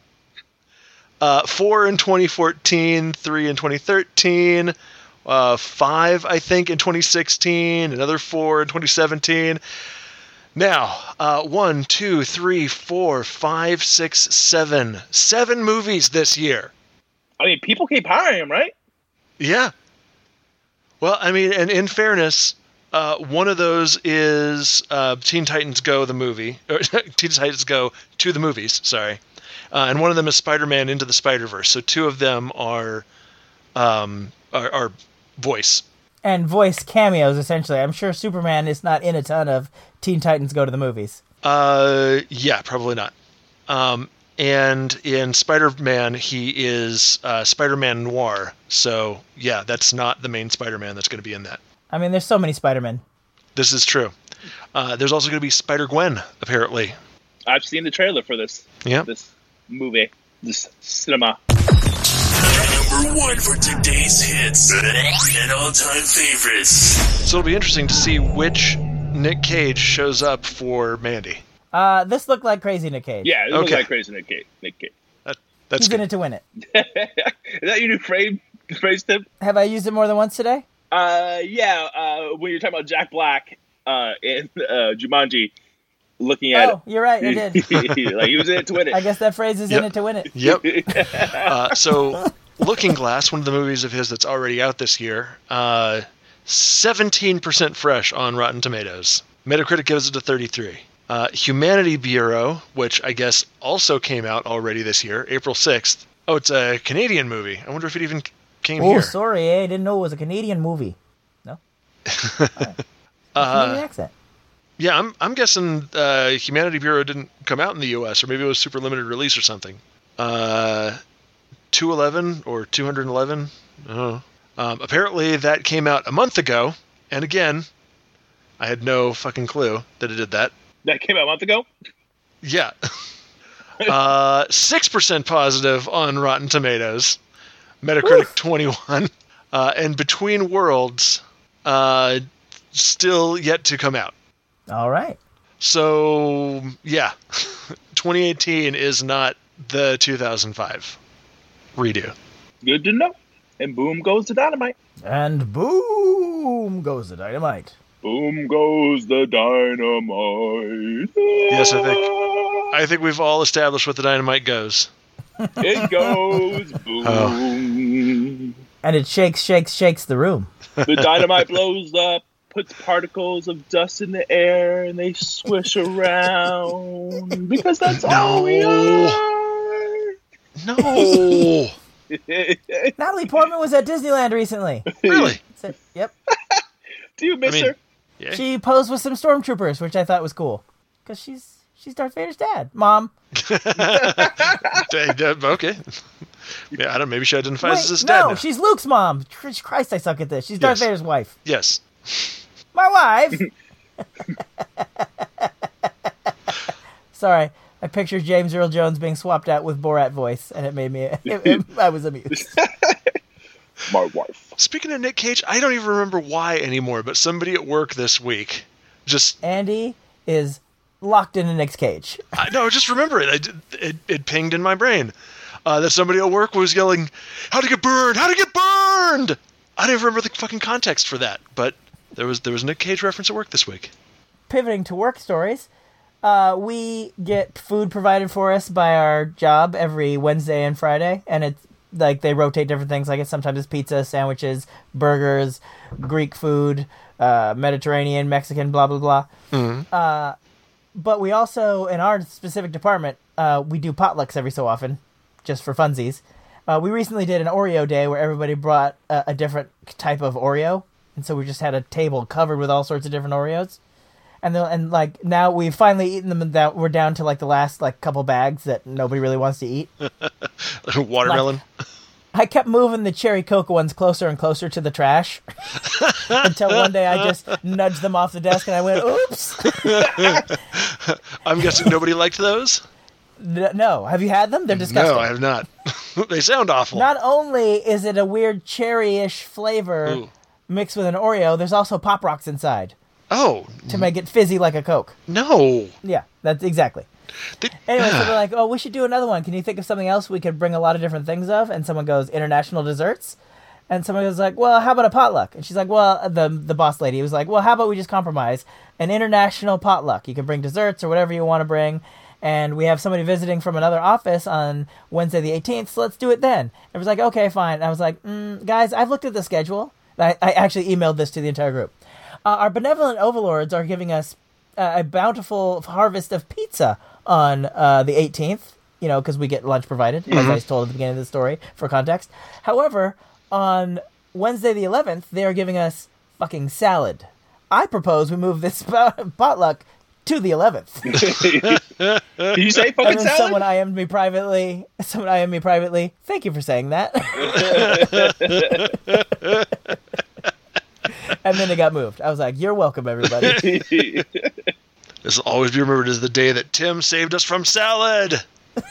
uh, four in twenty fourteen, three in twenty thirteen, uh, five, I think, in twenty sixteen, another four in twenty seventeen. Now, uh, one, two, three, four, five, six, seven, seven movies this year. I mean, people keep hiring him, right? Yeah. Well, I mean, and in fairness, uh, one of those is uh, Teen Titans Go, the movie. Or Teen Titans Go to the movies, sorry. Uh, and one of them is Spider-Man Into the Spider-Verse. So two of them are, um, are, are voice. And voice cameos, essentially. I'm sure Superman is not in a ton of Teen Titans Go to the Movies. Uh, yeah, probably not. Um, and in Spider-Man, he is uh, Spider-Man Noir. So, yeah, that's not the main Spider-Man that's going to be in that. I mean, there's so many Spider-Men. This is true. Uh, there's also going to be Spider-Gwen, apparently. I've seen the trailer for this. Yeah. This movie. This cinema. Number one for today's hits and all-time favorites. So it'll be interesting to see which Nick Cage shows up for Mandy. Uh, this looked like crazy Nick Cage. Yeah, it looks Okay. like crazy Nick Cage. Nick Cage. That, that's He's good. in it to win it. Is that your new frame, phrase, Tim? Have I used it more than once today? Uh, yeah, uh, when you're talking about Jack Black uh, in uh, Jumanji, looking at Oh, you're right, I did. it. Like, he was in it to win it. I guess that phrase is Yep. in it to win it. Yep. uh, so Looking Glass, one of the movies of his that's already out this year, uh, seventeen percent fresh on Rotten Tomatoes. Metacritic gives it a thirty-three. Uh, Humanity Bureau, which I guess also came out already this year, April sixth. Oh, it's a Canadian movie. I wonder if it even came Oh, here. sorry, eh? I didn't know it was a Canadian movie. No? All right. Uh, Canadian accent. Yeah, I'm I'm guessing uh, Humanity Bureau didn't come out in the U S, or maybe it was super limited release or something. Uh, two eleven or two eleven. I don't know. Um, apparently that came out a month ago, and again, I had no fucking clue that it did that. That came out a month ago? Yeah. uh, six percent positive on Rotten Tomatoes. Metacritic Oof. twenty-one. Uh, and Between Worlds, uh, still yet to come out. All right. So, yeah. twenty eighteen is not the two thousand five redo. Good to know. And boom goes the dynamite. And boom goes the dynamite. Boom goes the dynamite. Yes, I think I think we've all established what the dynamite goes. It goes boom. Oh. And it shakes, shakes, shakes the room. The dynamite blows up, puts particles of dust in the air, and they swish around. Because that's all we are. No. Natalie Portman was at Disneyland recently. Really? Said, yep. Do you miss I mean, her? Yeah. She posed with some stormtroopers, which I thought was cool. Because she's she's Darth Vader's dad. Mom. Okay. Yeah, I don't. Maybe she identifies Wait, as his dad no, now. she's Luke's mom. Christ, I suck at this. She's Darth Yes. Vader's wife. Yes. My wife. Sorry, I pictured James Earl Jones being swapped out with Borat voice, and it made me. It, it, I was amused. My wife. Speaking of Nick Cage, I don't even remember why anymore, but somebody at work this week just Andy is locked into Nick's cage. I, no, just remember it. I, did- it. It pinged in my brain uh, that somebody at work was yelling, "How to get burned? How to get burned?" I don't even remember the fucking context for that, but there was there was a Nick Cage reference at work this week. Pivoting to work stories, uh, we get food provided for us by our job every Wednesday and Friday, and it's like they rotate different things. Like it's sometimes it's pizza, sandwiches, burgers, Greek food, uh, Mediterranean, Mexican, blah blah blah. Mm-hmm. Uh, but we also, in our specific department, uh, we do potlucks every so often, just for funsies. Uh, we recently did an Oreo day where everybody brought a, a different type of Oreo, and so we just had a table covered with all sorts of different Oreos. And then, and like now we've finally eaten them, and that we're down to like the last like couple bags that nobody really wants to eat. Watermelon. Like, I kept moving the cherry coca ones closer and closer to the trash until one day I just nudged them off the desk and I went, "Oops." I'm guessing nobody liked those. N- no, have you had them? They're disgusting. No, I have not. They sound awful. Not only is it a weird cherry-ish flavor Ooh. mixed with an Oreo, there's also Pop Rocks inside Oh to make it fizzy like a Coke. no! Yeah, that's exactly. They- Anyway, so they're like, "Oh, we should do another one. Can you think of something else we could bring a lot of different things of?" And someone goes, "International desserts." And someone goes like, "Well, how about a potluck?" And she's like, "Well," the the boss lady was like, "Well, how about we just compromise? An international potluck. You can bring desserts or whatever you want to bring. And we have somebody visiting from another office on Wednesday the eighteenth, so let's do it then." It was like, "Okay, fine." And I was like, mm, "Guys, I've looked at the schedule." I, I actually emailed this to the entire group. Uh, our benevolent overlords are giving us uh, a bountiful harvest of pizza on uh, the eighteenth, you know, because we get lunch provided, as I told at the beginning of the story, for context. However, on Wednesday the eleventh, they are giving us fucking salad. I propose we move this potluck to the eleventh. Did you say fucking And then salad? someone I M'd me privately. Someone I M'd me privately. Thank you for saying that. And then it got moved. I was like, "You're welcome, everybody." This will always be remembered as the day that Tim saved us from salad.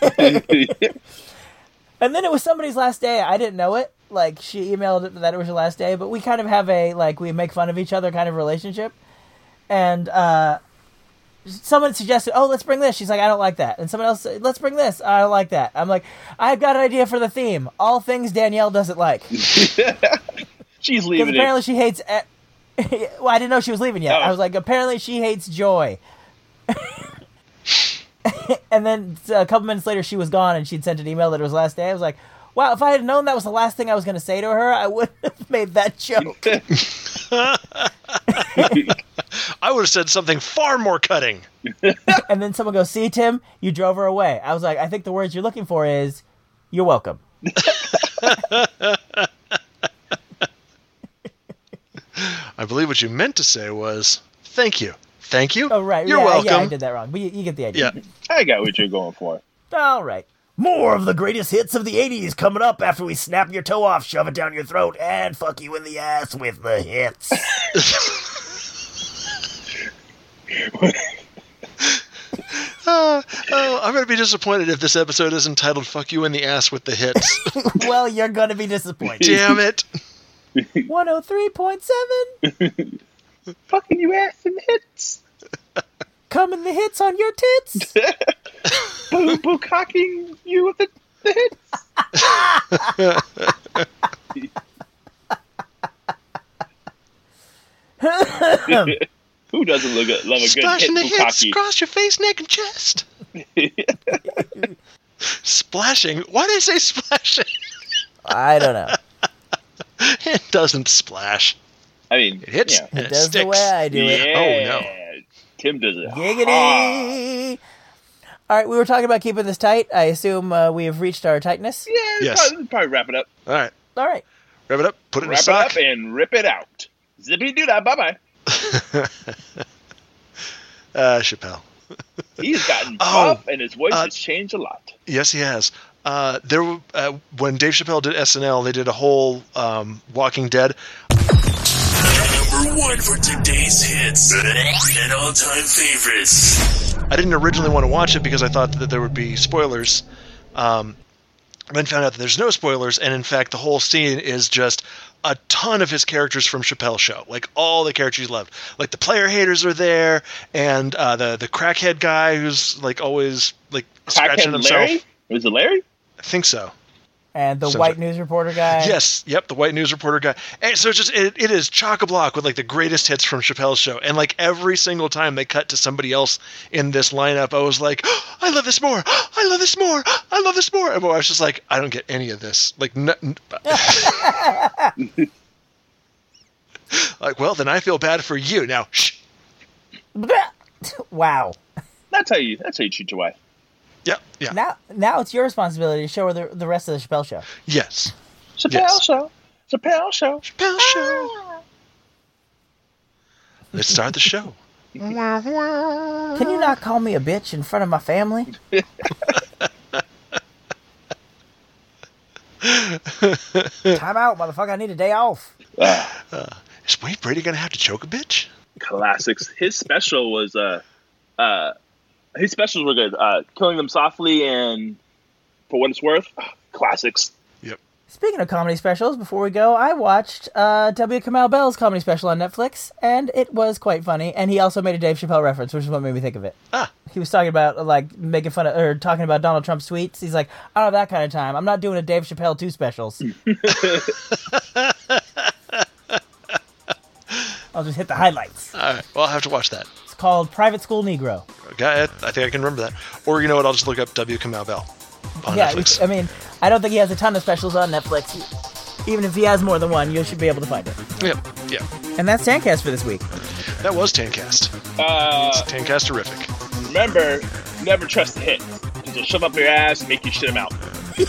And then it was somebody's last day. I didn't know it. Like, she emailed that it was her last day, but we kind of have a, like, we make fun of each other kind of relationship. And uh, someone suggested, "Oh, let's bring this." She's like, "I don't like that." And someone else said, "Let's bring this." "I don't like that." I'm like, "I've got an idea for the theme. All things Danielle doesn't like." She's Because leaving apparently it. she hates... E- well, I didn't know she was leaving yet. Oh. I was like, apparently she hates joy. And then a couple minutes later, she was gone, and she'd sent an email that it was last day. I was like, wow, if I had known that was the last thing I was going to say to her, I wouldn't have made that joke. I would have said something far more cutting. And then someone goes, "See, Tim, you drove her away." I was like, I think the words you're looking for is, "You're welcome." I believe what you meant to say was, "Thank you. Thank you. Oh, right. You're yeah, welcome." Yeah, I did that wrong. But you, you get the idea. Yeah. I got what you're going for. All right. More of the greatest hits of the eighties coming up after we snap your toe off, shove it down your throat, and fuck you in the ass with the hits. Uh, oh, I'm going to be disappointed if this episode is entitled "Fuck You in the Ass with the Hits." Well, you're going to be disappointed. Damn it. one oh three point seven. Fucking you ass and hits. Coming the hits on your tits. Boo boo cocking you with the, the hits. Who doesn't look at, love a good Splashing the hit hits bukkake? across your face, neck, and chest. Splashing? Why did I say splashing? I don't know. It doesn't splash. I mean, It hits yeah. and It it does sticks. the way I do it. Yeah. Oh, no. Tim does it. Giggity. All right, we were talking about keeping this tight. I assume uh, we have reached our tightness. Yeah, Yes. probably, probably wrap it up. All right. All right. Wrap it up. Put it in a Wrap it sock. up and rip it out. Zippy doo dah. Bye bye. uh, Chappelle. He's gotten Oh, buff and his voice uh, has changed a lot. Yes, he has. Uh, there, were- uh, when Dave Chappelle did S N L, they did a whole um, Walking Dead. Number one for today's hits and all-time favorites. I didn't originally want to watch it because I thought that there would be spoilers. Um, And then found out that there's no spoilers, and in fact, the whole scene is just a ton of his characters from Chappelle's Show. Like, all the characters he loved. Like, the player haters are there, and uh, the, the crackhead guy who's, like, always, like, scratching Crackhead himself. Larry? Was it Larry? I think so. And the Sounds white right. news reporter guy. Yes, yep, the white news reporter guy. And so it's just it, it is chock-a-block with like the greatest hits from Chappelle's Show. And like every single time they cut to somebody else in this lineup, I was like, oh, I love this more. I love this more. I love this more. And I was just like, I don't get any of this. Like, n- n- like, well, then I feel bad for you now. Shh. Wow. That's how you. That's how you treat your wife. Yeah, yeah. Now, now it's your responsibility to show her the, the rest of the Chappelle Show. Yes. Chappelle Yes. Show. Chappelle Show. Chappelle Show. Let's start the show. Can you not call me a bitch in front of my family? Time out, motherfucker. I need a day off. Uh, is Wayne Brady gonna have to choke a bitch? Classics. His special was uh, uh, his specials were good. Uh, Killing Them Softly and For What It's Worth. Classics. Yep. Speaking of comedy specials, before we go, I watched uh, W. Kamau Bell's comedy special on Netflix, and it was quite funny. And he also made a Dave Chappelle reference, which is what made me think of it. Ah. He was talking about, like, making fun of, or talking about Donald Trump's tweets. He's like, I don't have that kind of time. I'm not doing a Dave Chappelle two specials. I'll just hit the highlights. All right. Well, I'll have to watch that. It's called Private School Negro. Okay, I think I can remember that. Or, you know what, I'll just look up W. Kamau Bell on yeah, Netflix. I mean, I don't think he has a ton of specials on Netflix. Even if he has more than one, you should be able to find it. Yep, yeah. And that's Tancast for this week. That was Tancast. Uh, It's Tancast-terrific. remember, never trust the hit. Because they'll shove up your ass and make you shit them out.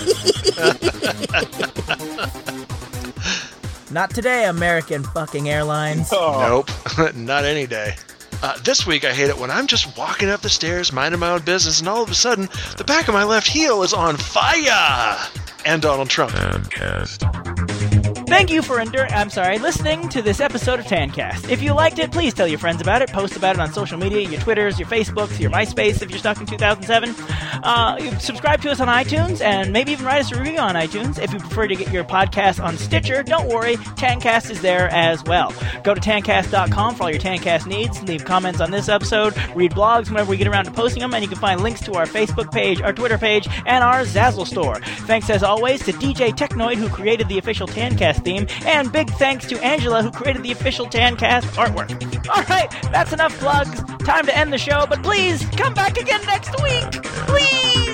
Not today, American fucking Airlines. Oh. Nope, not any day. Uh, this week, I hate it when I'm just walking up the stairs, minding my own business, and all of a sudden, the back of my left heel is on fire! And Donald Trump. Thank you for enduring, I'm sorry, listening to this episode of Tancast. If you liked it, please tell your friends about it. Post about it on social media, your Twitters, your Facebooks, your MySpace if you're stuck in two thousand seven. Uh, you subscribe to us on iTunes, and maybe even write us a review on iTunes. If you prefer to get your podcast on Stitcher, don't worry, Tancast is there as well. Go to tancast dot com for all your Tancast needs. Leave comments on this episode, read blogs whenever we get around to posting them, and you can find links to our Facebook page, our Twitter page, and our Zazzle store. Thanks as always to D J Technoid, who created the official Tancast theme, and big thanks to Angela, who created the official Tancast artwork. All right, that's enough plugs. Time to end the show, but please come back again next week. Please.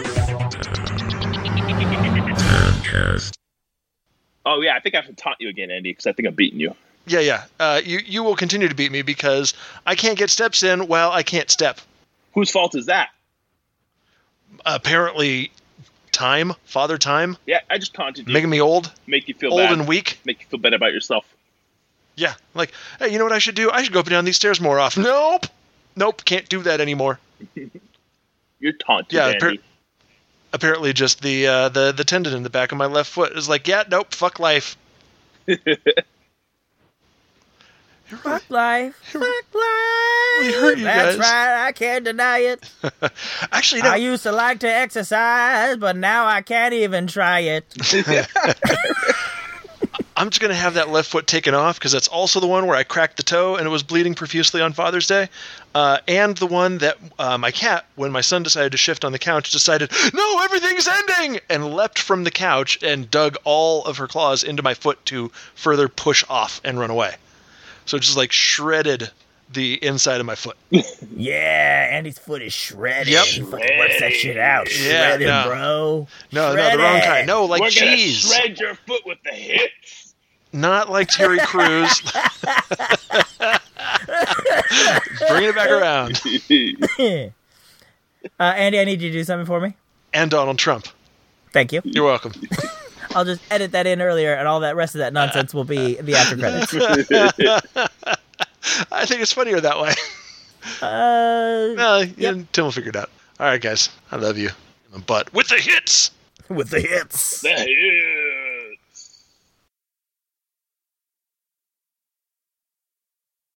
Oh, yeah, I think I have to taunt you again, Andy, because I think I'm beating you. Yeah, yeah. Uh, you, you will continue to beat me because I can't get steps in while I can't step. Whose fault is that? Apparently, time, Father Time, Yeah, I just taunted you. making me old, Make you feel old bad. and weak. Make you feel better about yourself. Yeah, like, hey, you know what I should do? I should go up and down these stairs more often. Nope, nope, can't do that anymore. You're taunted, Yeah, Andy. appar- apparently just the uh, the the tendon in the back of my left foot is like, yeah, nope, fuck life. Fuck life. Fuck life. We hurt you That's guys. right. I can't deny it. Actually, no. I used to like to exercise, but now I can't even try it. I'm just going to have that left foot taken off because that's also the one where I cracked the toe and it was bleeding profusely on Father's Day. Uh, and the one that uh, my cat, when my son decided to shift on the couch, decided, no, everything's ending! And leapt from the couch and dug all of her claws into my foot to further push off and run away. So it just like shredded the inside of my foot. Yeah, Andy's foot is shredded. Yep. He fucking works that shit out. Yeah, Shredded, no. bro. No, no, the wrong kind. No, like We're cheese. gonna shred your foot with the hits. Not like Terry Crews. Bringing it back around. uh, Andy, I need you to do something for me. And Donald Trump. Thank you. You're welcome. I'll just edit that in earlier, and all that rest of that nonsense will be the after credits. I think it's funnier that way. Uh, Well, yeah, yep. Tim will figure it out. All right, guys. I love you. But with the hits. With the hits. The hits.